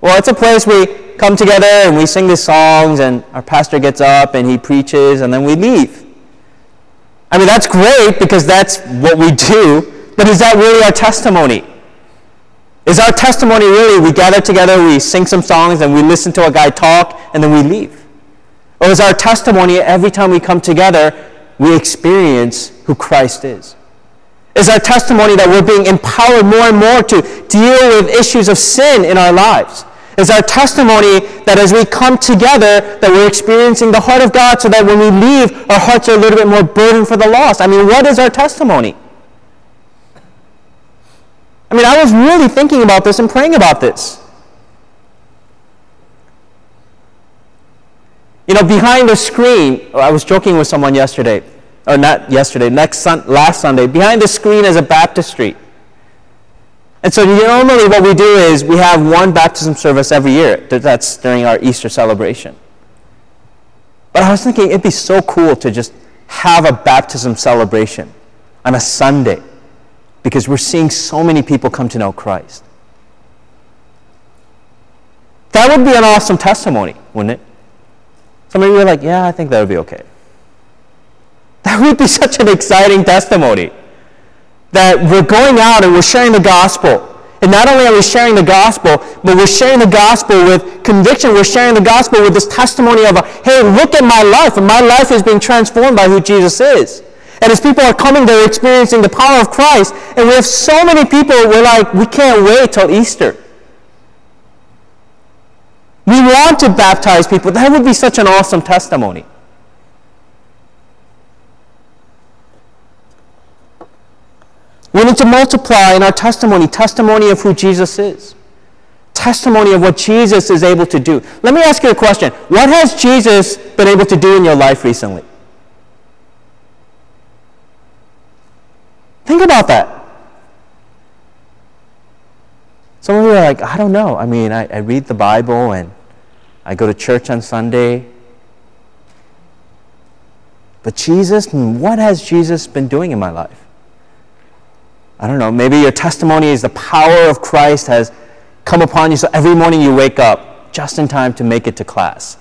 Well, it's a place we come together and we sing the songs and our pastor gets up and he preaches and then we leave. I mean, that's great because that's what we do, but is that really our testimony? Is our testimony really we gather together, we sing some songs and we listen to a guy talk and then we leave? Or is our testimony every time we come together, we experience who Christ is? Is our testimony that we're being empowered more and more to deal with issues of sin in our lives? Is our testimony that as we come together, that we're experiencing the heart of God so that when we leave, our hearts are a little bit more burdened for the lost? I mean, what is our testimony? I mean, I was really thinking about this and praying about this. You know, behind the screen, I was joking with someone yesterday, or not yesterday, last Sunday, behind the screen is a baptistry. And so normally what we do is we have one baptism service every year. That's during our Easter celebration. But I was thinking it'd be so cool to just have a baptism celebration on a Sunday because we're seeing so many people come to know Christ. That would be an awesome testimony, wouldn't it? Some of you are like, yeah, I think that would be okay. That would be such an exciting testimony. That we're going out and we're sharing the gospel. And not only are we sharing the gospel, but we're sharing the gospel with conviction. We're sharing the gospel with this testimony of, hey, look at my life. And my life is being transformed by who Jesus is. And as people are coming, they're experiencing the power of Christ. And we have so many people, we're like, we can't wait till Easter. We want to baptize people. That would be such an awesome testimony. We need to multiply in our testimony of who Jesus is. Testimony of what Jesus is able to do. Let me ask you a question. What has Jesus been able to do in your life recently? Think about that. Some of you are like, I don't know. I mean, I read the Bible and I go to church on Sunday. But Jesus, what has Jesus been doing in my life? I don't know. Maybe your testimony is the power of Christ has come upon you. So every morning you wake up just in time to make it to class.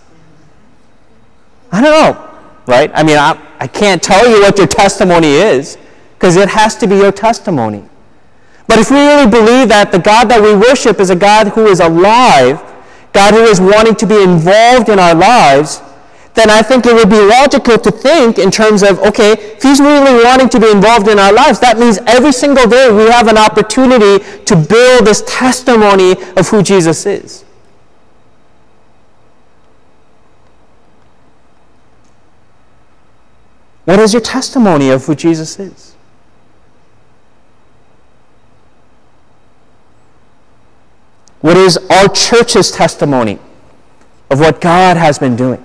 I don't know, right? I mean, I can't tell you what your testimony is because it has to be your testimony. But if we really believe that the God that we worship is a God who is alive, God who is wanting to be involved in our lives, then I think it would be logical to think in terms of, okay, if he's really wanting to be involved in our lives, that means every single day we have an opportunity to build this testimony of who Jesus is. What is your testimony of who Jesus is? What is our church's testimony of what God has been doing?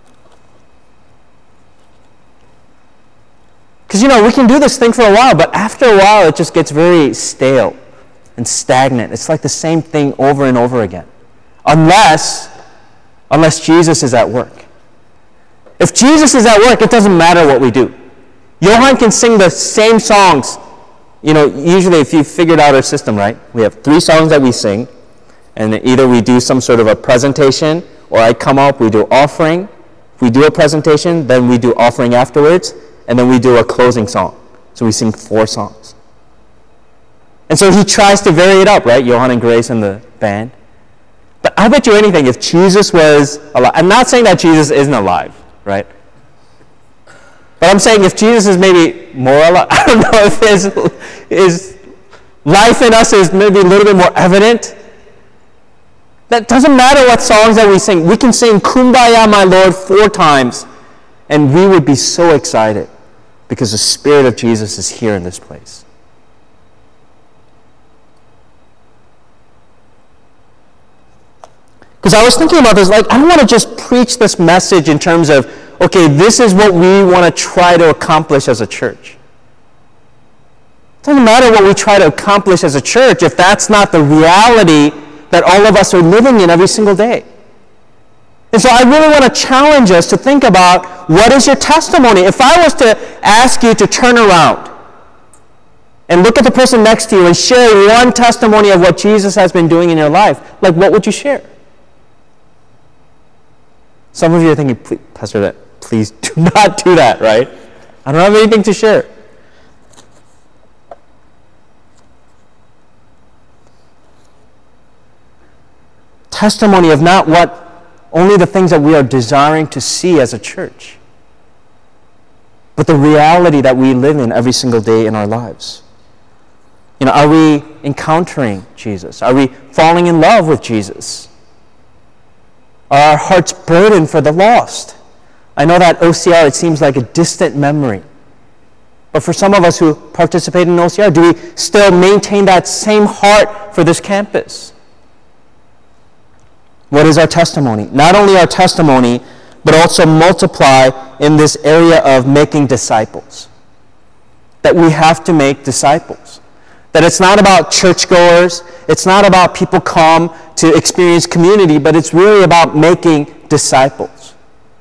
Because, we can do this thing for a while, but after a while it just gets very stale and stagnant. It's like the same thing over and over again. Unless Jesus is at work. If Jesus is at work, it doesn't matter what we do. Johan can sing the same songs. Usually if you figured out our system, right? We have 3 songs that we sing. And either we do some sort of a presentation, or I come up, we do offering. If we do a presentation, then we do offering afterwards, and then we do a closing song. So we sing 4 songs. And so he tries to vary it up, right? Johan and Grace and the band. But I bet you anything, if Jesus was alive, I'm not saying that Jesus isn't alive, right? But I'm saying if Jesus is maybe more alive, I don't know if his life in us is maybe a little bit more evident. That doesn't matter what songs that we sing. We can sing Kumbaya, my Lord 4 times, and we would be so excited because the Spirit of Jesus is here in this place. Because I was thinking about this, I don't want to just preach this message in terms of, okay, this is what we want to try to accomplish as a church. It doesn't matter what we try to accomplish as a church if that's not the reality that all of us are living in every single day. And so I really want to challenge us to think about, what is your testimony? If I was to ask you to turn around and look at the person next to you and share one testimony of what Jesus has been doing in your life, like what would you share? Some of you are thinking, Pastor, please do not do that, right? I don't have anything to share. Testimony of not only the things that we are desiring to see as a church, but the reality that we live in every single day in our lives. Are we encountering Jesus? Are we falling in love with Jesus? Are our hearts burdened for the lost? I know that OCR, it seems like a distant memory. But for some of us who participate in OCR, do we still maintain that same heart for this campus? What is our testimony? Not only our testimony, but also multiply in this area of making disciples. That we have to make disciples. That it's not about churchgoers, it's not about people come to experience community, but it's really about making disciples.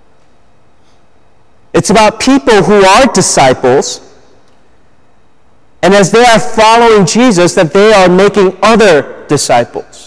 It's about people who are disciples, and as they are following Jesus, that they are making other disciples.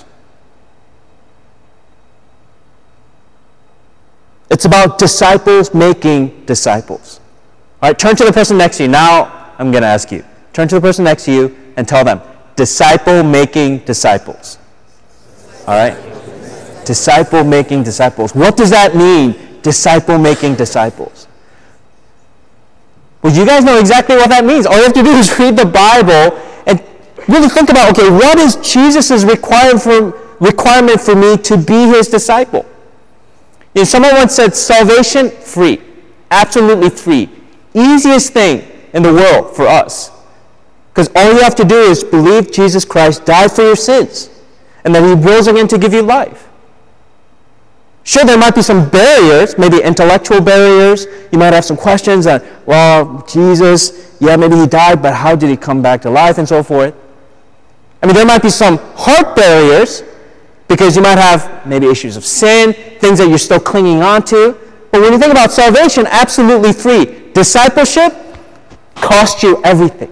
It's about disciples making disciples. All right, turn to the person next to you. Now, I'm going to ask you. Turn to the person next to you and tell them, disciple making disciples. All right? Disciple making disciples. What does that mean, disciple making disciples? Well, you guys know exactly what that means. All you have to do is read the Bible and really think about, okay, what is Jesus' requirement for me to be his disciple? Someone once said, salvation, free. Absolutely free. Easiest thing in the world for us. Because all you have to do is believe Jesus Christ died for your sins, and that he rose again to give you life. Sure, there might be some barriers, maybe intellectual barriers. You might have some questions on, well, Jesus, yeah, maybe he died, but how did he come back to life, and so forth. I mean, there might be some heart barriers, because you might have maybe issues of sin, things that you're still clinging on to. But when you think about salvation, absolutely free. Discipleship costs you everything.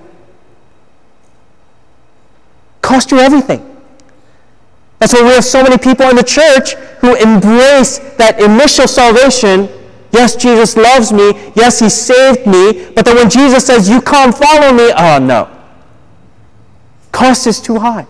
Cost you everything. That's why we have so many people in the church who embrace that initial salvation. Yes, Jesus loves me. Yes, he saved me. But then when Jesus says, you come follow me, oh no. Cost is too high.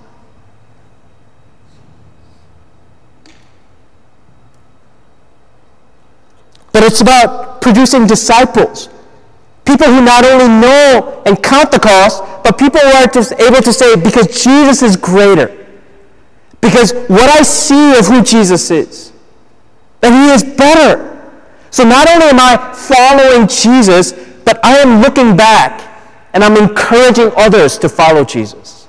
But it's about producing disciples. People who not only know and count the cost, but people who are just able to say, because Jesus is greater. Because what I see of who Jesus is, that he is better. So not only am I following Jesus, but I am looking back and I'm encouraging others to follow Jesus.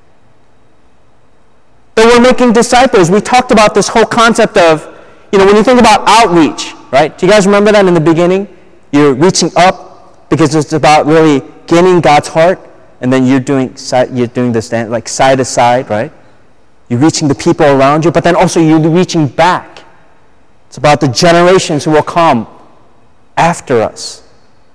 That we're making disciples. We talked about this whole concept of, when you think about outreach, right? Do you guys remember that in the beginning? You're reaching up because it's about really gaining God's heart, and then you're doing this like side to side, right? You're reaching the people around you, but then also you're reaching back. It's about the generations who will come after us.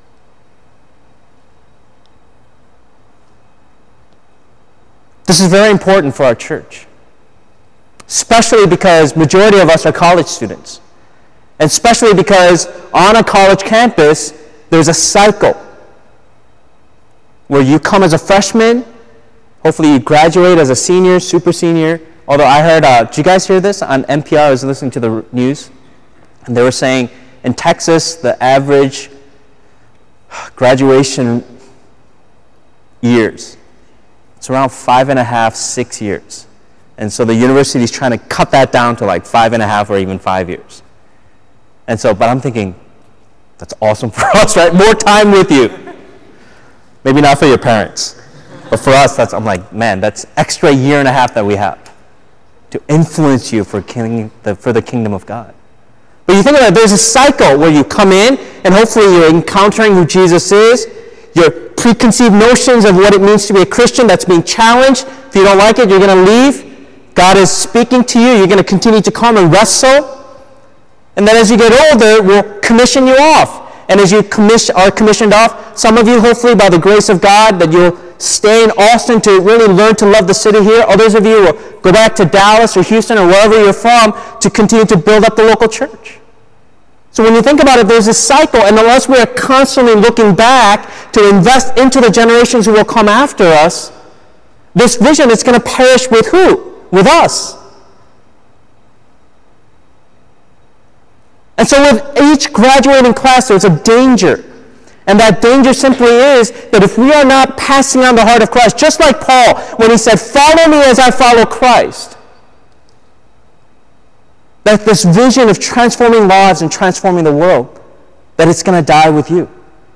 This is very important for our church, especially because majority of us are college students. And especially because on a college campus, there's a cycle where you come as a freshman, hopefully you graduate as a senior, super senior. Although I heard, did you guys hear this? On NPR, I was listening to the news, and they were saying in Texas, the average graduation years, it's around 5.5, 6 years. And so the university is trying to cut that down to like 5.5 or even 5 years. And so, but I'm thinking, that's awesome for us, right? More time with you. Maybe not for your parents. But for us, I'm like, man, that's extra 1.5 years that we have to influence you for the kingdom of God. But you think about it, there's a cycle where you come in, and hopefully you're encountering who Jesus is, your preconceived notions of what it means to be a Christian, that's being challenged. If you don't like it, you're going to leave. God is speaking to you. You're going to continue to come and wrestle. And then as you get older, we'll commission you off. And as you are commissioned off, some of you, hopefully by the grace of God, that you'll stay in Austin to really learn to love the city here. Others of you will go back to Dallas or Houston or wherever you're from to continue to build up the local church. So when you think about it, there's a cycle, and unless we are constantly looking back to invest into the generations who will come after us, this vision is going to perish with who? With us. And so with each graduating class, there's a danger. And that danger simply is that if we are not passing on the heart of Christ, just like Paul, when he said, "Follow me as I follow Christ," that this vision of transforming lives and transforming the world, that it's going to die with you.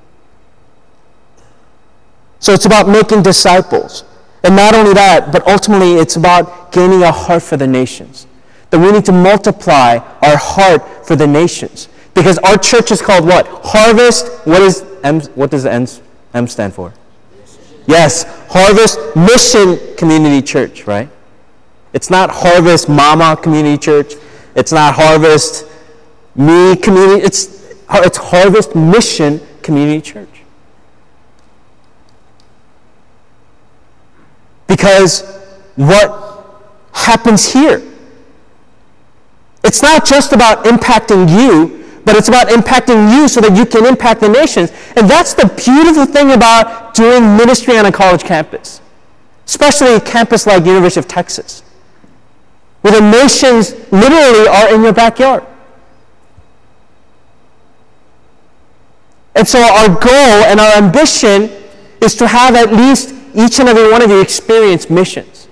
So it's about making disciples. And not only that, but ultimately it's about gaining a heart for the nations. That we need to multiply our heart for the nations. Because our church is called what? Harvest. What does M stand for? Yes, Harvest Mission Community Church, right? It's not Harvest Mama Community Church. It's not Harvest Me Community. It's Harvest Mission Community Church. Because what happens here, it's not just about impacting you, but it's about impacting you so that you can impact the nations. And that's the beautiful thing about doing ministry on a college campus, especially a campus like University of Texas, where the nations literally are in your backyard. And so our goal and our ambition is to have at least each and every one of you experience missions.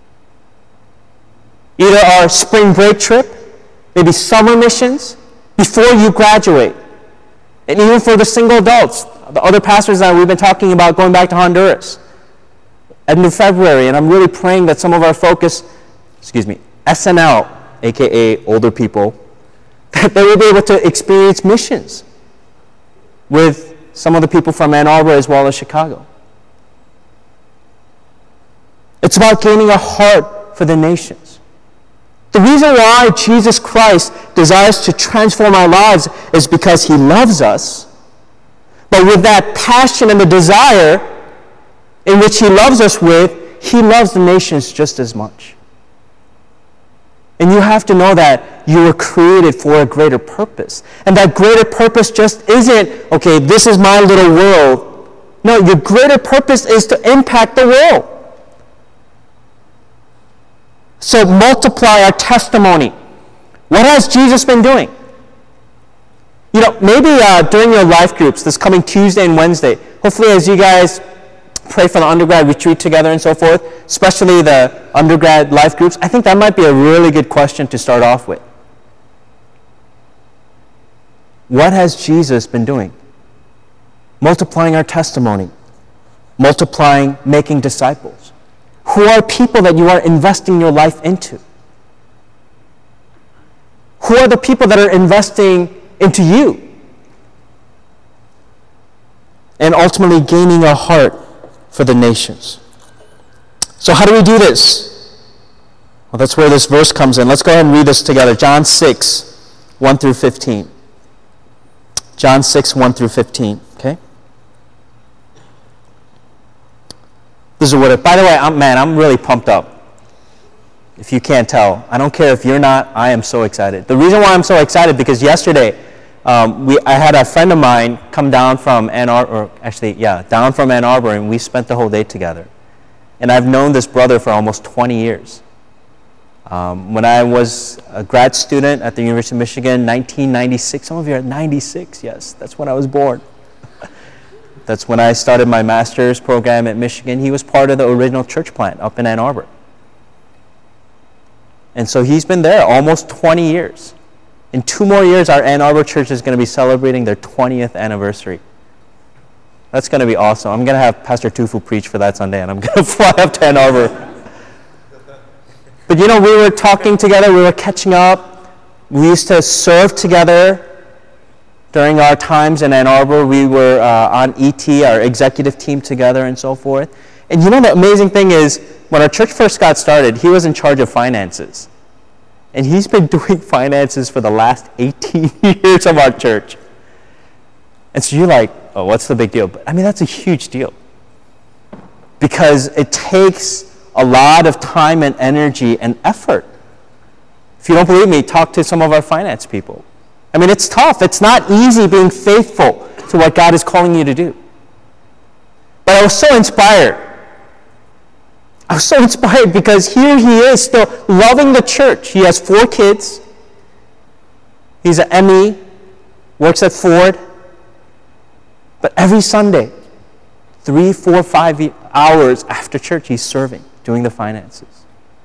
Either our spring break trip, maybe summer missions, before you graduate. And even for the single adults, the other pastors that we've been talking about going back to Honduras, end of February, and I'm really praying that some of our focus, SNL, aka older people, that they will be able to experience missions with some of the people from Ann Arbor as well as Chicago. It's about gaining a heart for the nations. The reason why Jesus Christ desires to transform our lives is because he loves us. But with that passion and the desire in which he loves us with, he loves the nations just as much. And you have to know that you were created for a greater purpose. And that greater purpose just isn't, okay, this is my little world. No, your greater purpose is to impact the world. So multiply our testimony. What has Jesus been doing? You know, maybe during your life groups, this coming Tuesday and Wednesday, hopefully as you guys pray for the undergrad retreat together and so forth, especially the undergrad life groups, I think that might be a really good question to start off with. What has Jesus been doing? Multiplying our testimony. Multiplying, making disciples. Who are people that you are investing your life into? Who are the people that are investing into you? And ultimately gaining a heart for the nations. So how do we do this? Well, that's where this verse comes in. Let's go ahead and read this together. John 6, 1 through 15. John 6, 1 through 15. Okay? This is what it, by the way, I'm really pumped up. If you can't tell. I don't care if you're not, I am so excited. The reason why I'm so excited, because yesterday, I had a friend of mine come down from Ann Arbor, down from Ann Arbor, and we spent the whole day together. And I've known this brother for almost 20 years. When I was a grad student at the University of Michigan, 1996, some of you are 96, yes, that's when I was born. That's when I started my master's program at Michigan. He was part of the original church plant up in Ann Arbor. And so he's been there almost 20 years. In 2 more years, our Ann Arbor church is going to be celebrating their 20th anniversary. That's going to be awesome. I'm going to have Pastor Tufu preach for that Sunday, and I'm going to fly up to Ann Arbor. But you know, we were talking together, we were catching up. We used to serve together during our times in Ann Arbor. We were on ET, our executive team together and so forth. And you know, the amazing thing is, when our church first got started, he was in charge of finances. And he's been doing finances for the last 18 years of our church. And so you're like, oh, what's the big deal? But I mean, that's a huge deal. Because it takes a lot of time and energy and effort. If you don't believe me, talk to some of our finance people. I mean, it's tough. It's not easy being faithful to what God is calling you to do. But I was so inspired. I was so inspired because here he is still loving the church. He has 4 kids. He's an ME, works at Ford. But every Sunday, 3, 4, 5 hours after church, he's serving, doing the finances.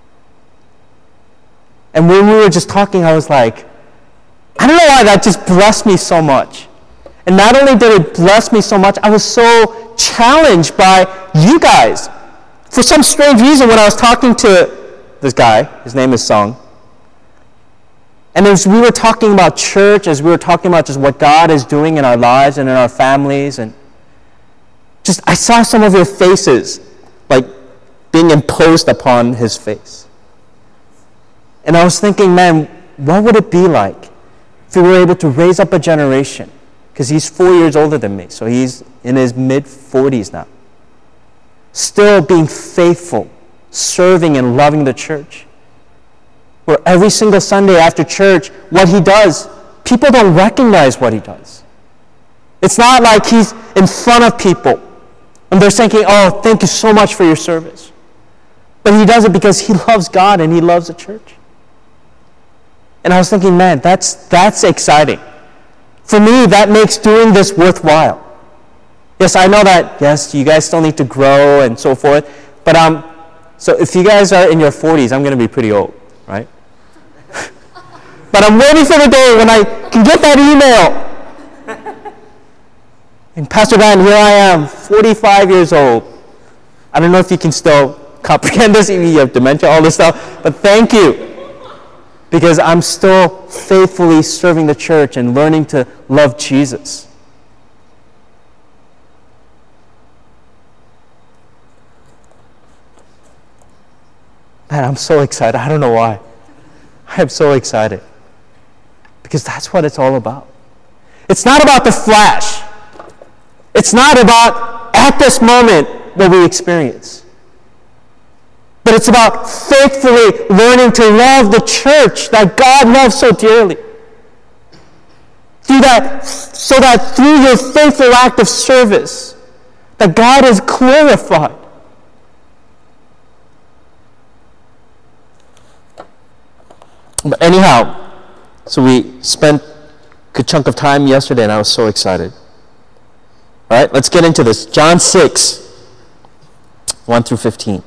And when we were just talking, I was like, I don't know why that just blessed me so much. And not only did it bless me so much, I was so challenged by you guys. For some strange reason, when I was talking to this guy, his name is Sung, and as we were talking about church, as we were talking about just what God is doing in our lives and in our families, and just I saw some of your faces like being imposed upon his face. And I was thinking, man, what would it be like if we were able to raise up a generation? Because he's 4 years older than me, so he's in his mid-40s now. Still being faithful, serving and loving the church. Where every single Sunday after church, what he does, people don't recognize what he does. It's not like he's in front of people and they're thinking, oh, thank you so much for your service. But he does it because he loves God and he loves the church. And I was thinking, man, that's exciting. For me, that makes doing this worthwhile. Yes, I know that, yes, you guys still need to grow and so forth. But so if you guys are in your 40s, I'm going to be pretty old, right? But I'm waiting for the day when I can get that email. And Pastor Dan, here I am, 45 years old. I don't know if you can still comprehend this, you have dementia, all this stuff, but thank you. Because I'm still faithfully serving the church and learning to love Jesus. Man, I'm so excited. I don't know why. I am so excited. Because that's what it's all about. It's not about the flash. It's not about at this moment what we experience. But it's about faithfully learning to love the church that God loves so dearly. So that through your faithful act of service, that God is glorified. But anyhow, so we spent a good chunk of time yesterday and I was so excited. All right, let's get into this. John 6, 1 through 15.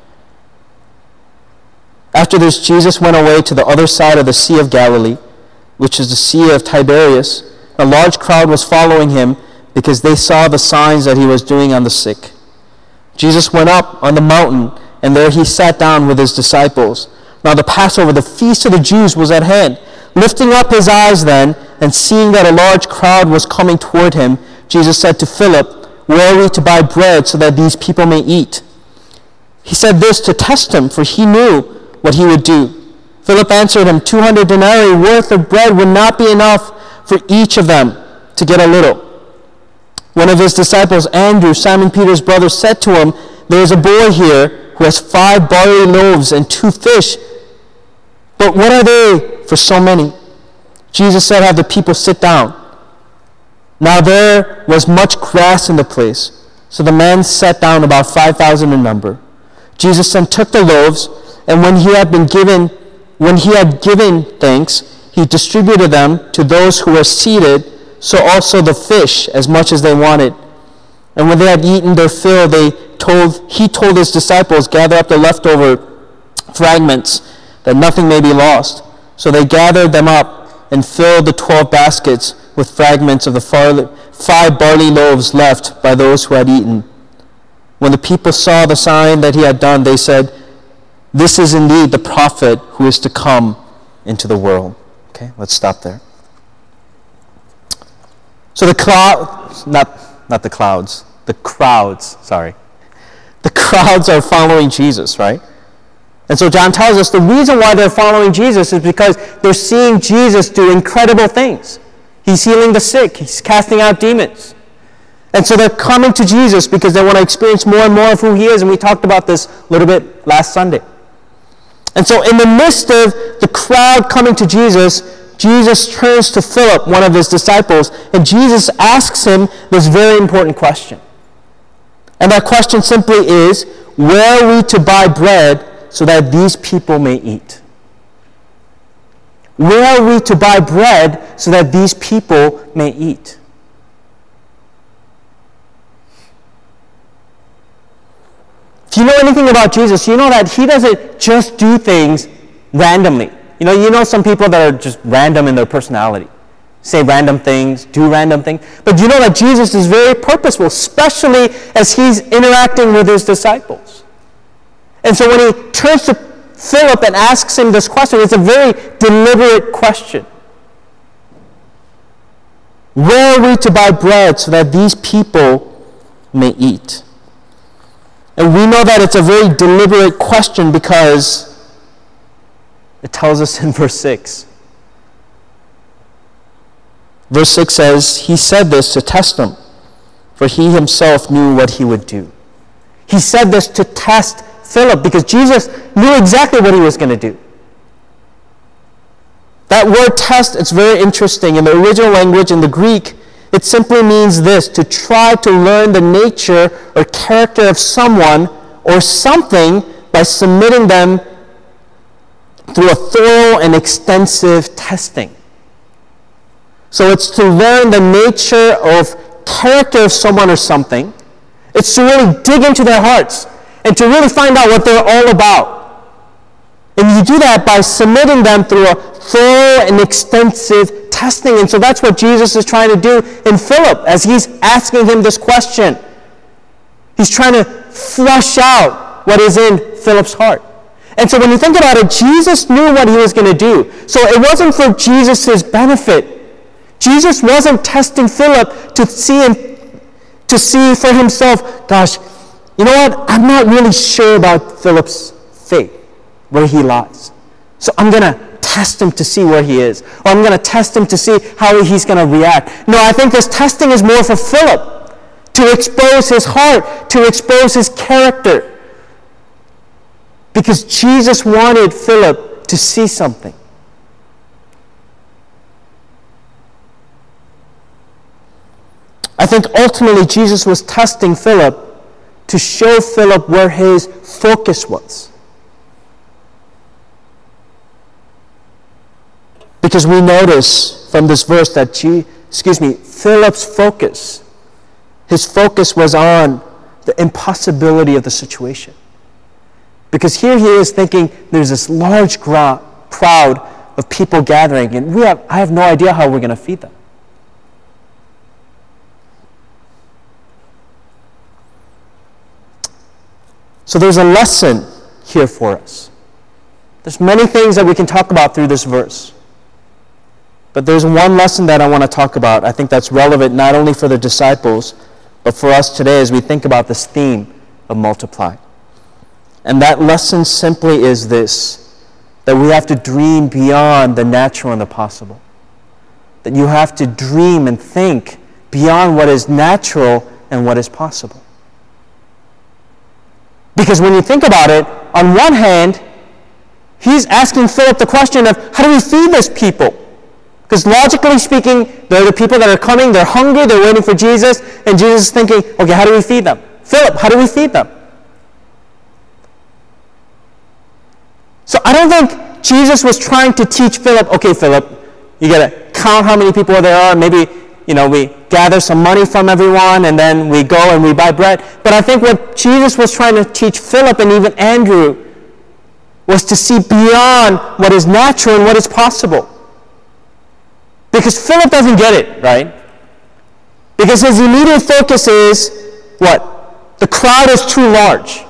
After this, Jesus went away to the other side of the Sea of Galilee, which is the Sea of Tiberias. A large crowd was following him because they saw the signs that he was doing on the sick. Jesus went up on the mountain, and there he sat down with his disciples. Now the Passover, the feast of the Jews, was at hand. Lifting up his eyes then, and seeing that a large crowd was coming toward him, Jesus said to Philip, "Where are we to buy bread so that these people may eat?" He said this to test him, for he knew what he would do. Philip answered him, 200 denarii worth of bread would not be enough for each of them to get a little. One of his disciples, Andrew, Simon Peter's brother, said to him, "There is a boy here who has 5 barley loaves and 2 fish. But what are they for so many?" Jesus said, "Have the people sit down." Now there was much grass in the place, so the men sat down, about 5,000 in number. Jesus then took the loaves, and when he had given thanks, he distributed them to those who were seated, so also the fish, as much as they wanted. And when they had eaten their fill, he told his disciples, "Gather up the leftover fragments, that nothing may be lost." So they gathered them up and filled the 12 baskets with fragments of the 5 barley loaves left by those who had eaten. When the people saw the sign that he had done, they said, "This is indeed the prophet who is to come into the world." Okay, let's stop there. So the crowds are following Jesus, right? And so John tells us the reason why they're following Jesus is because they're seeing Jesus do incredible things. He's healing the sick. He's casting out demons. And so they're coming to Jesus because they want to experience more and more of who he is. And we talked about this a little bit last Sunday. And so in the midst of the crowd coming to Jesus, Jesus turns to Philip, one of his disciples, and Jesus asks him this very important question. And that question simply is, where are we to buy bread so that these people may eat? Where are we to buy bread so that these people may eat? If you know anything about Jesus, you know that he doesn't just do things randomly. You know some people that are just random in their personality. Say random things, do random things. But you know that Jesus is very purposeful, especially as he's interacting with his disciples. And so when he turns to Philip and asks him this question, it's a very deliberate question. Where are we to buy bread so that these people may eat? And we know that it's a very deliberate question because it tells us in verse 6. Verse 6 says, he said this to test him, for he himself knew what he would do. He said this to test Philip because Jesus knew exactly what he was going to do. That word test, it's very interesting. In the original language, in the Greek, it simply means this, to try to learn the nature or character of someone or something by submitting them through a thorough and extensive testing. So it's to learn the nature of character of someone or something. It's to really dig into their hearts and to really find out what they're all about. And you do that by submitting them through a thorough and extensive testing. And so that's what Jesus is trying to do in Philip as he's asking him this question. He's trying to flush out what is in Philip's heart. And so when you think about it, Jesus knew what he was going to do. So it wasn't for Jesus' benefit. Jesus wasn't testing Philip to see for himself, gosh, you know what? I'm not really sure about Philip's faith, where he lies. So I'm going to test him to see where he is. Or I'm going to test him to see how he's going to react. No, I think this testing is more for Philip, to expose his heart, to expose his character. Because Jesus wanted Philip to see something. I think ultimately Jesus was testing Philip to show Philip where his focus was. Because we notice from this verse that Philip's focus, his focus was on the impossibility of the situation. Because here he is thinking there's this large crowd of people gathering, and I have no idea how we're going to feed them. So there's a lesson here for us. There's many things that we can talk about through this verse. But there's one lesson that I want to talk about. I think that's relevant not only for the disciples, but for us today as we think about this theme of multiply. And that lesson simply is this, that we have to dream beyond the natural and the possible. That you have to dream and think beyond what is natural and what is possible. Because when you think about it, on one hand, he's asking Philip the question of, how do we feed this people? Because logically speaking, they're the people that are coming, they're hungry, they're waiting for Jesus, and Jesus is thinking, okay, how do we feed them? Philip, how do we feed them? So I don't think Jesus was trying to teach Philip, okay, Philip, you got to count how many people there are, maybe, we gather some money from everyone, and then we go and we buy bread. But I think what Jesus was trying to teach Philip and even Andrew was to see beyond what is natural and what is possible. Because Philip doesn't get it, right? Because his immediate focus is, what? The crowd is too large.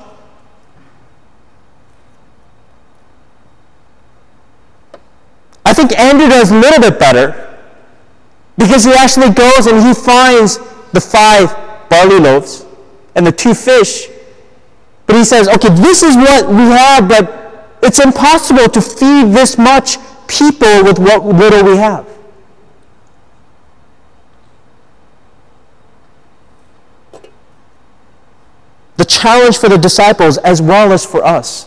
I think Andrew does a little bit better because he actually goes and he finds the 5 barley loaves and the 2 fish. But he says, okay, this is what we have, but it's impossible to feed this much people with what little we have. the challenge for the disciples as well as for us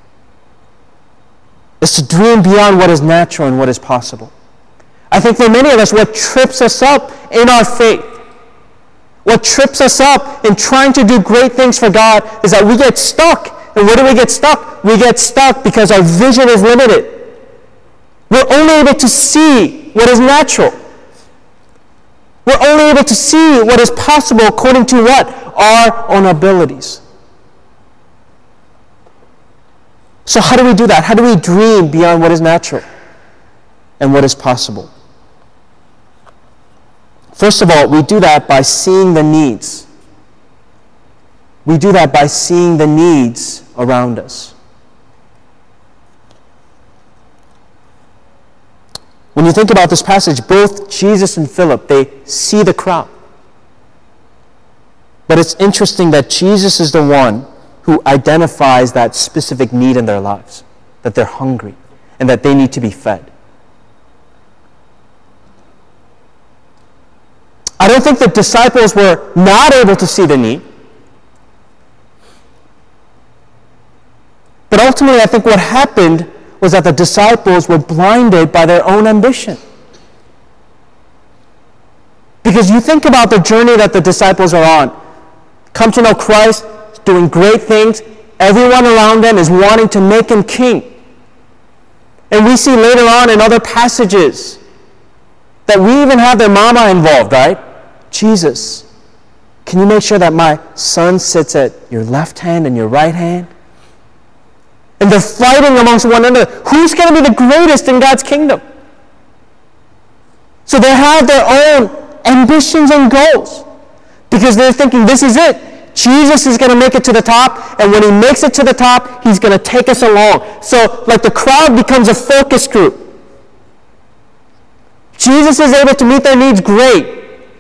is to dream beyond what is natural and what is possible. I think for many of us, what trips us up in our faith, what trips us up in trying to do great things for God is that we get stuck. And where do we get stuck? We get stuck because our vision is limited. We're only able to see what is natural. We're only able to see what is possible according to what? Our own abilities. So how do we do that? How do we dream beyond what is natural and what is possible? First of all, we do that by seeing the needs. We do that by seeing the needs around us. When you think about this passage, both Jesus and Philip, they see the crowd. But it's interesting that Jesus is the one who identifies that specific need in their lives, that they're hungry and that they need to be fed. I don't think the disciples were not able to see the need. But ultimately, I think what happened was that the disciples were blinded by their own ambition. Because you think about the journey that the disciples are on. Come to know Christ, doing great things. Everyone around them is wanting to make him king. And we see later on in other passages that we even have their mama involved, right? Jesus, can you make sure that my son sits at your left hand and your right hand? And they're fighting amongst one another. Who's going to be the greatest in God's kingdom? So they have their own ambitions and goals. Because they're thinking, this is it. Jesus is going to make it to the top. And when he makes it to the top, he's going to take us along. So like the crowd becomes a focus group. Jesus is able to meet their needs, great.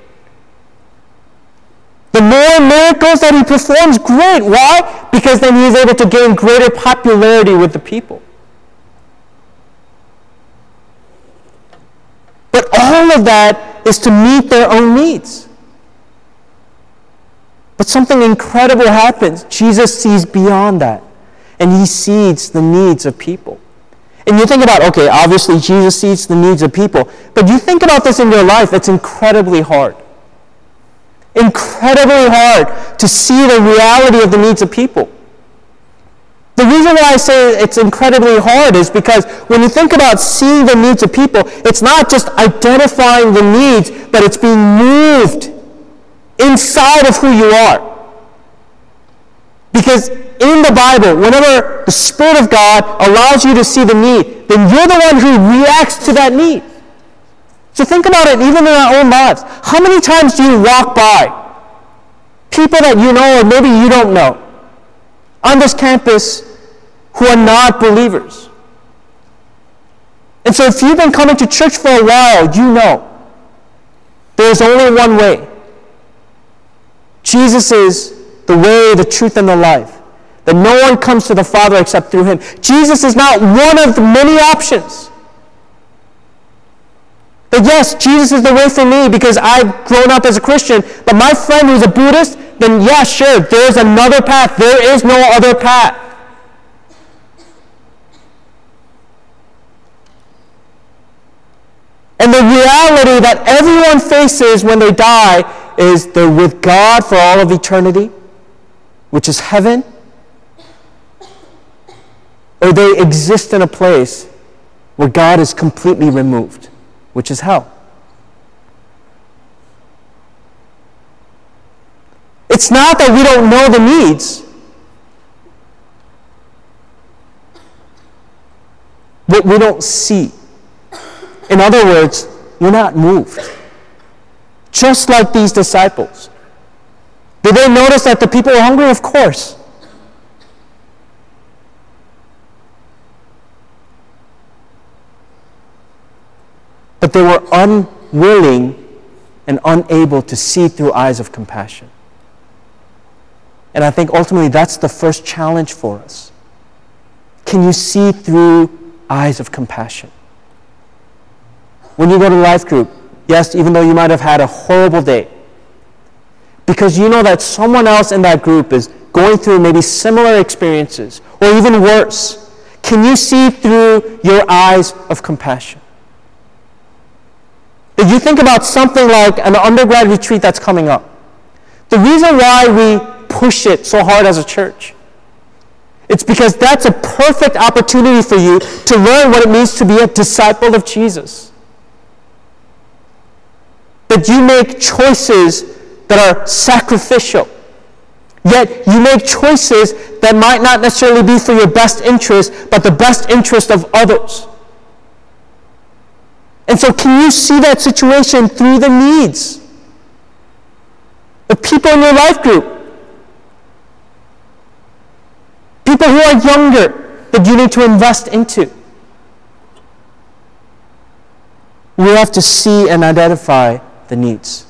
The more miracles that he performs, great. Why? Because then he is able to gain greater popularity with the people. But all of that is to meet their own needs. But something incredible happens. Jesus sees beyond that. And he sees the needs of people. And you think about, okay, obviously Jesus sees the needs of people. But you think about this in your life, it's incredibly hard. Incredibly hard to see the reality of the needs of people. The reason why I say it's incredibly hard is because when you think about seeing the needs of people, it's not just identifying the needs, but it's being moved inside of who you are. Because in the Bible, whenever the Spirit of God allows you to see the need, then you're the one who reacts to that need. So think about it even in our own lives. How many times do you walk by people that you know or maybe you don't know on this campus who are not believers? And so if you've been coming to church for a while, you know there's only one way. Jesus is the way, the truth, and the life. That no one comes to the Father except through him. Jesus is not one of the many options. But yes, Jesus is the way for me because I've grown up as a Christian. But my friend who's a Buddhist, then yeah, sure, there's another path. There is no other path. And the reality that everyone faces when they die is they're with God for all of eternity, which is heaven, or they exist in a place where God is completely removed, which is hell. It's not that we don't know the needs. But we don't see. In other words, we're not moved. Just like these disciples. Did they notice that the people were hungry? Of course. But they were unwilling and unable to see through eyes of compassion. And I think ultimately that's the first challenge for us. Can you see through eyes of compassion? When you go to life group, yes, even though you might have had a horrible day, because you know that someone else in that group is going through maybe similar experiences, or even worse, can you see through your eyes of compassion? If you think about something like an undergrad retreat that's coming up, the reason why we push it so hard as a church, it's because that's a perfect opportunity for you to learn what it means to be a disciple of Jesus. That you make choices that are sacrificial. Yet you make choices that might not necessarily be for your best interest, but the best interest of others. And so can you see that situation through the needs of people in your life group? People who are younger that you need to invest into. We have to see and identify the needs.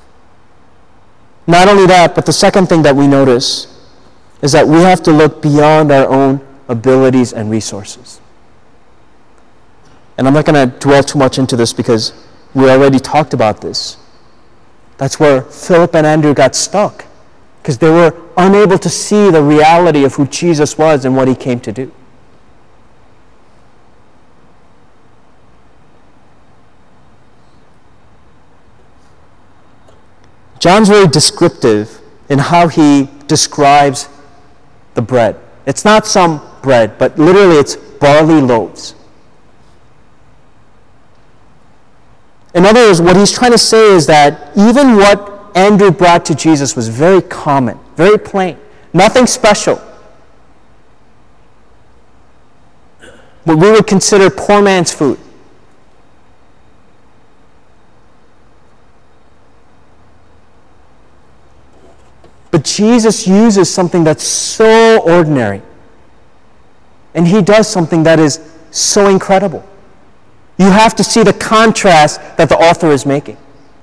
Not only that, but the second thing that we notice is that we have to look beyond our own abilities and resources. And I'm not going to dwell too much into this because we already talked about this. That's where Philip and Andrew got stuck, because they were unable to see the reality of who Jesus was and what he came to do. John's very descriptive in how he describes the bread. It's not some bread, but literally it's barley loaves. In other words, what he's trying to say is that even what Andrew brought to Jesus was very common, very plain, nothing special. What we would consider poor man's food. But Jesus uses something that's so ordinary, and he does something that is so incredible. You have to see the contrast that the author is making.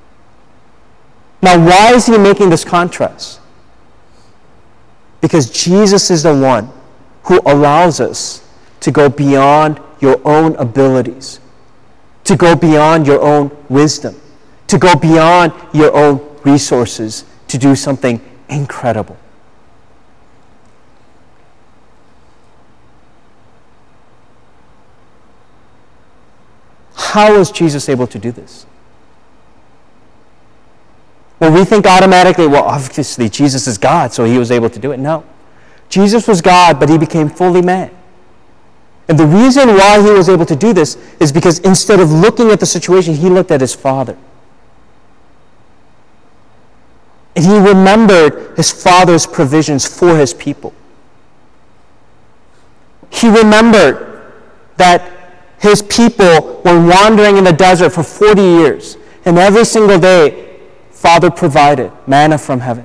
Now, why is he making this contrast? Because Jesus is the one who allows us to go beyond your own abilities, to go beyond your own wisdom, to go beyond your own resources, to do something incredible. How was Jesus able to do this? Well, we think automatically, well, obviously Jesus is God, so he was able to do it. No. Jesus was God, but he became fully man. And the reason why he was able to do this is because instead of looking at the situation, he looked at his Father. And he remembered his Father's provisions for his people. He remembered that his people were wandering in the desert for 40 years. And every single day, Father provided manna from heaven.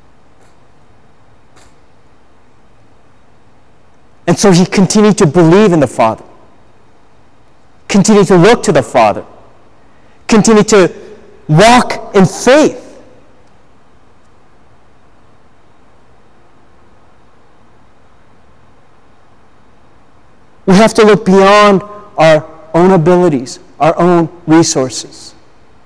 And so he continued to believe in the Father. Continued to look to the Father. Continued to walk in faith. We have to look beyond our own abilities, our own resources.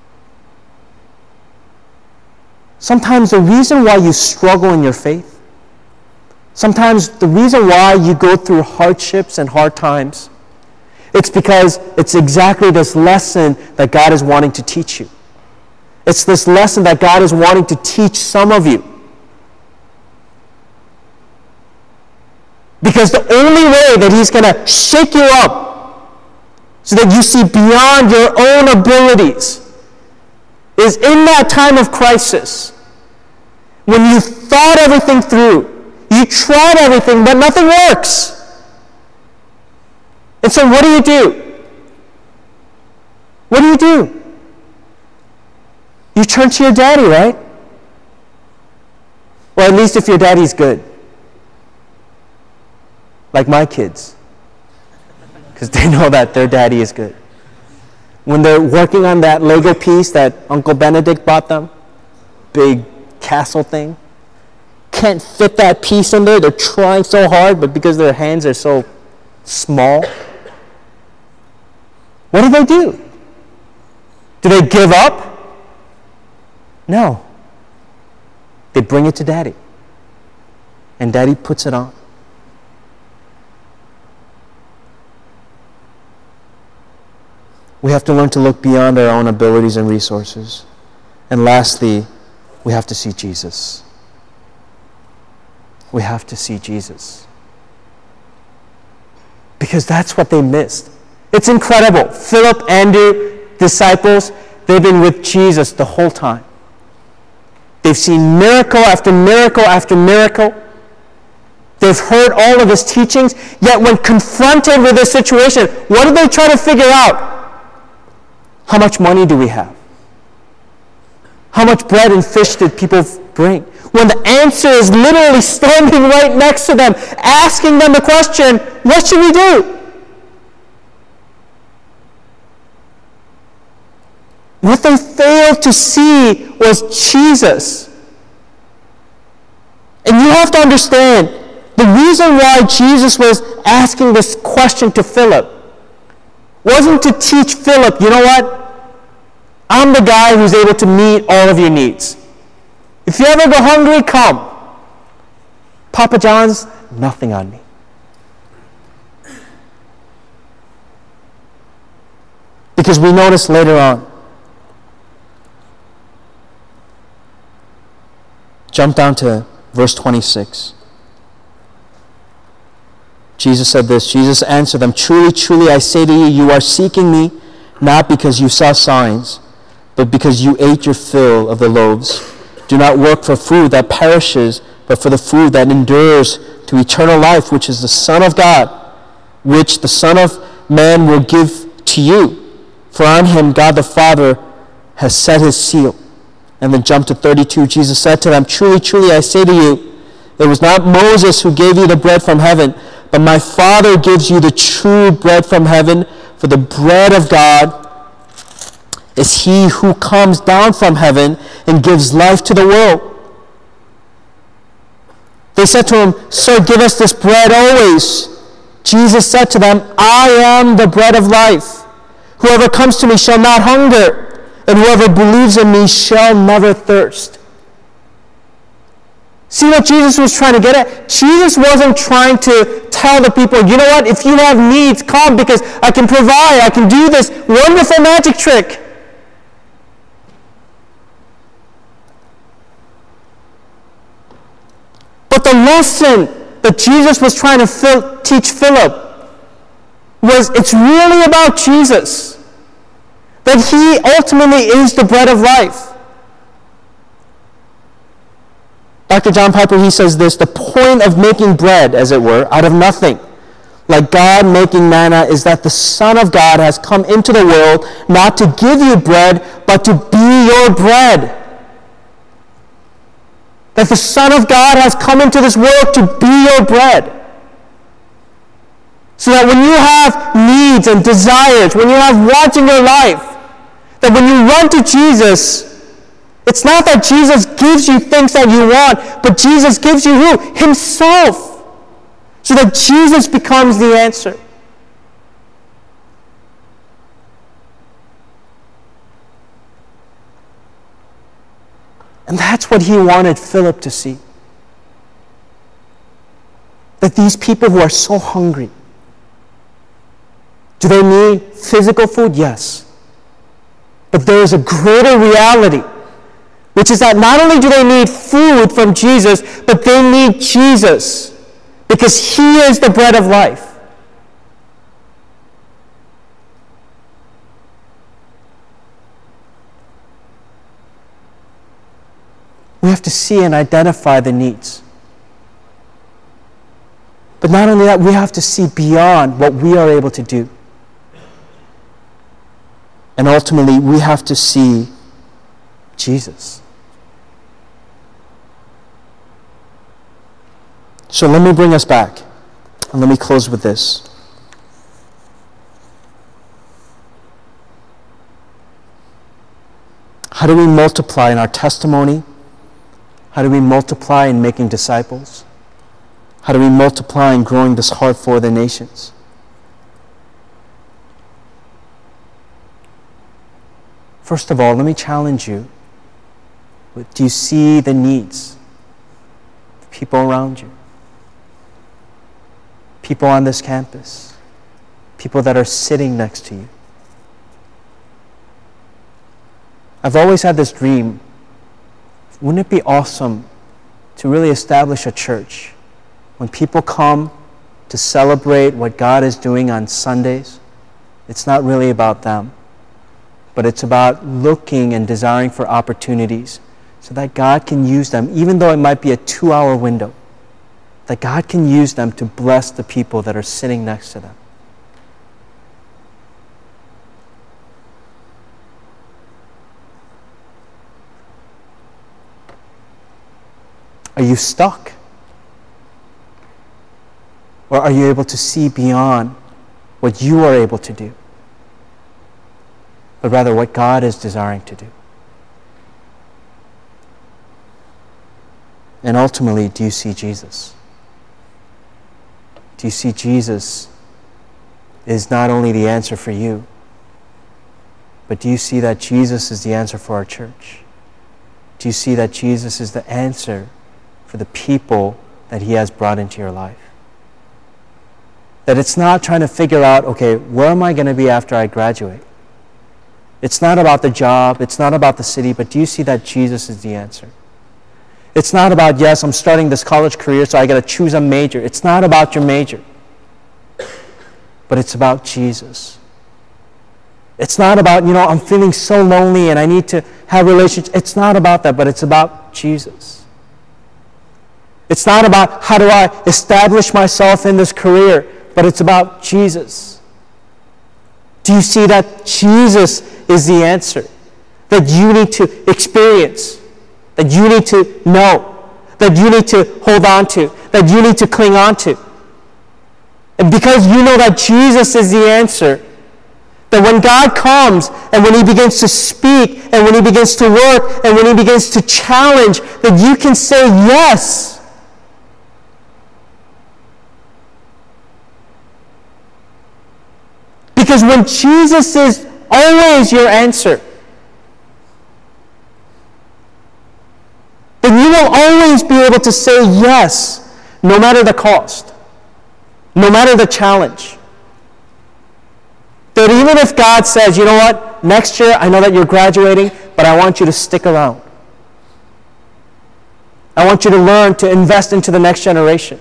Sometimes the reason why you struggle in your faith, sometimes the reason why you go through hardships and hard times, it's because it's exactly this lesson that God is wanting to teach you. It's this lesson that God is wanting to teach some of you. Because the only way that he's going to shake you up so that you see beyond your own abilities is in that time of crisis, when you thought everything through, you tried everything, but nothing works. And so what do? What do? You turn to your daddy, right? Well, at least if your daddy's good. Like my kids. Because they know that their daddy is good. When they're working on that Lego piece that Uncle Benedict bought them, big castle thing, can't fit that piece in there. They're trying so hard, but because their hands are so small, what do? Do they give up? No. They bring it to daddy. and Daddy puts it on. We have to learn to look beyond our own abilities and resources. And lastly, we have to see Jesus. We have to see Jesus. Because that's what they missed. It's incredible. Philip, Andrew, disciples, they've been with Jesus the whole time. They've seen miracle after miracle after miracle. They've heard all of his teachings. Yet when confronted with this situation, what do they try to figure out? How much money do we have? How much bread and fish did people bring? When the answer is literally standing right next to them, asking them the question, what should we do? What they failed to see was Jesus. And you have to understand, the reason why Jesus was asking this question to Philip wasn't to teach Philip, you know what? I'm the guy who's able to meet all of your needs. If you ever go hungry, come. Papa John's, nothing on me. Because we notice later on, jump down to verse 26. Jesus said this, Jesus answered them, "Truly, truly, I say to you, you are seeking me, not because you saw signs, but because you ate your fill of the loaves. Do not work for food that perishes, but for the food that endures to eternal life, which is the Son of God, which the Son of Man will give to you. For on him God the Father has set his seal." And then jump to 32. Jesus said to them, "Truly, truly, I say to you, it was not Moses who gave you the bread from heaven, but my Father gives you the true bread from heaven. For the bread of God is he who comes down from heaven and gives life to the world." They said to him, "Sir, give us this bread always." Jesus said to them, "I am the bread of life. Whoever comes to me shall not hunger, and whoever believes in me shall never thirst." See what Jesus was trying to get at? Jesus wasn't trying to tell the people, you know what, if you have needs, come because I can provide, I can do this wonderful magic trick. But the lesson that Jesus was trying to teach Philip was it's really about Jesus. That he ultimately is the bread of life. Dr. John Piper, he says this, the point of making bread, as it were, out of nothing, like God making manna, is that the Son of God has come into the world not to give you bread, but to be your bread. That the Son of God has come into this world to be your bread. So that when you have needs and desires, when you have wants in your life, that when you run to Jesus, it's not that Jesus gives you things that you want, but Jesus gives you who? Himself. So that Jesus becomes the answer. And that's what he wanted Philip to see. That these people who are so hungry, do they need physical food? Yes. But there is a greater reality, which is that not only do they need food from Jesus, but they need Jesus, because he is the bread of life. We have to see and identify the needs. But not only that, we have to see beyond what we are able to do. And ultimately, we have to see Jesus. So let me bring us back, and let me close with this. How do we multiply in our testimony? How do we multiply in making disciples? How do we multiply in growing this heart for the nations? First of all, let me challenge you. Do you see the needs of people around you? people on this campus, people that are sitting next to you. I've always had this dream. Wouldn't it be awesome to really establish a church when people come to celebrate what God is doing on Sundays? It's not really about them, but it's about looking and desiring for opportunities so that God can use them, even though it might be a 2-hour window, that God can use them to bless the people that are sitting next to them. Are you stuck? Or are you able to see beyond what you are able to do, but rather what God is desiring to do? And ultimately, do you see Jesus? Do you see Jesus is not only the answer for you, but do you see that Jesus is the answer for our church? Do you see that Jesus is the answer for the people that He has brought into your life? That it's not trying to figure out, okay, where am I going to be after I graduate? It's not about the job, it's not about the city, but do you see that Jesus is the answer? It's not about, yes, I'm starting this college career, so I got to choose a major. It's not about your major, but it's about Jesus. It's not about, I'm feeling so lonely and I need to have relationships. It's not about that, but it's about Jesus. It's not about how do I establish myself in this career, but it's about Jesus. Do you see that Jesus is the answer that you need to experience, that you need to know, that you need to hold on to, that you need to cling on to? And because you know that Jesus is the answer, that when God comes and when He begins to speak and when He begins to work and when He begins to challenge, that you can say yes. Because when Jesus is always your answer, then you will always be able to say yes, no matter the cost, no matter the challenge. That even if God says, you know what, next year I know that you're graduating, but I want you to stick around. I want you to learn to invest into the next generation.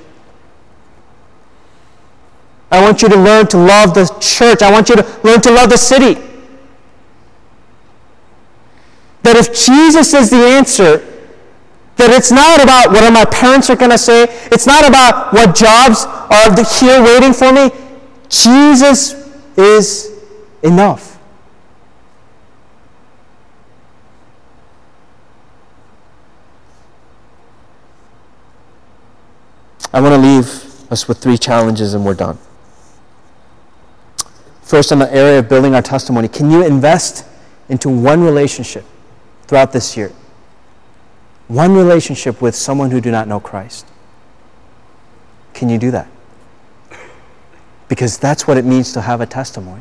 I want you to learn to love the church. I want you to learn to love the city. That if Jesus is the answer, that it's not about what my parents are going to say. It's not about what jobs are here waiting for me. Jesus is enough. I want to leave us with 3 challenges and we're done. First, in the area of building our testimony, can you invest into one relationship throughout this year? One relationship with someone who do not know Christ. Can you do that? Because that's what it means to have a testimony.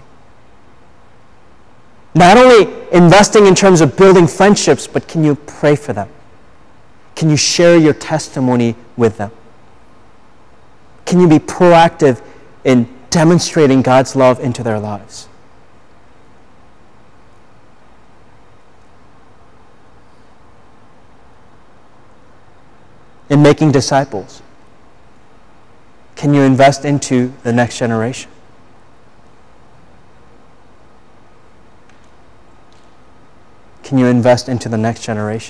Not only investing in terms of building friendships, but can you pray for them? Can you share your testimony with them? Can you be proactive in demonstrating God's love into their lives? In making disciples, can you invest into the next generation? Can you invest into the next generation?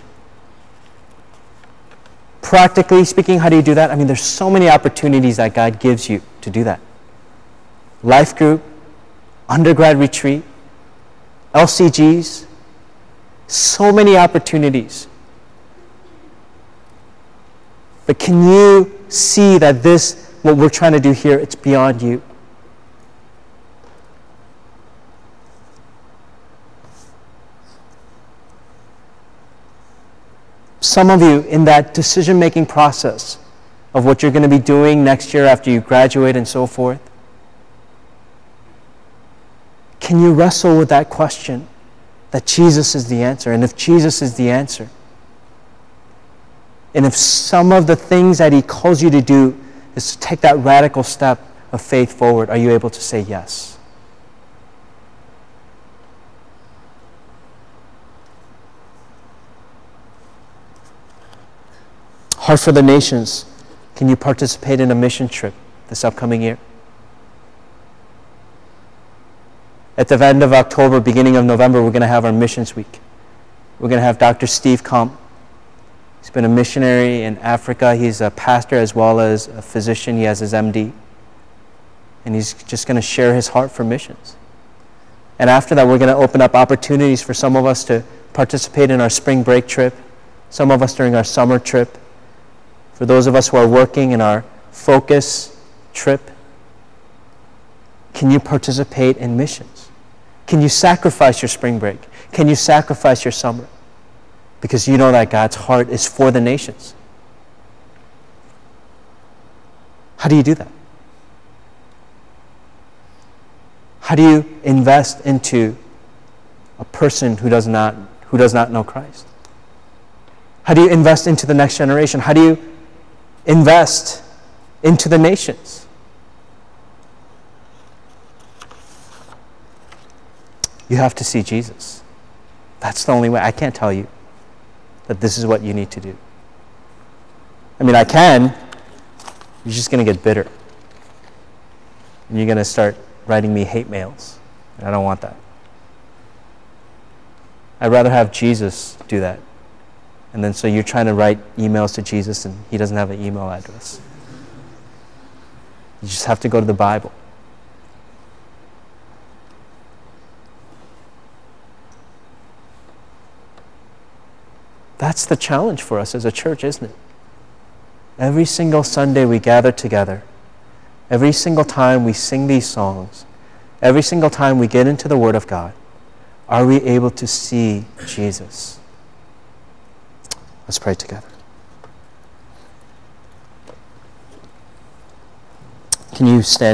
Practically speaking, how do you do that? There's so many opportunities that God gives you to do that. Life group, undergrad retreat, LCGs, so many opportunities. But can you see that what we're trying to do here, it's beyond you? Some of you in that decision-making process of what you're going to be doing next year after you graduate and so forth, can you wrestle with that question that Jesus is the answer? And if Jesus is the answer, and if some of the things that He calls you to do is to take that radical step of faith forward, are you able to say yes? Heart for the Nations. Can you participate in a mission trip this upcoming year? At the end of October, beginning of November, we're going to have our Missions Week. We're going to have Dr. Steve Comp. He's been a missionary in Africa. He's a pastor as well as a physician. He has his MD. And he's just going to share his heart for missions. And after that, we're going to open up opportunities for some of us to participate in our spring break trip, some of us during our summer trip, for those of us who are working in our focus trip. Can you participate in missions? Can you sacrifice your spring break? Can you sacrifice your summer? Because you know that God's heart is for the nations. How do you do that? How do you invest into a person who does not know Christ? How do you invest into the next generation? How do you invest into the nations? You have to see Jesus. That's the only way. I can't tell you that this is what you need to do. I mean, I can. You're just going to get bitter. And you're going to start writing me hate mails. And I don't want that. I'd rather have Jesus do that. And then so you're trying to write emails to Jesus and he doesn't have an email address. You just have to go to the Bible. That's the challenge for us as a church, isn't it? Every single Sunday we gather together. Every single time we sing these songs. Every single time we get into the Word of God. Are we able to see Jesus? Let's pray together. Can you stand?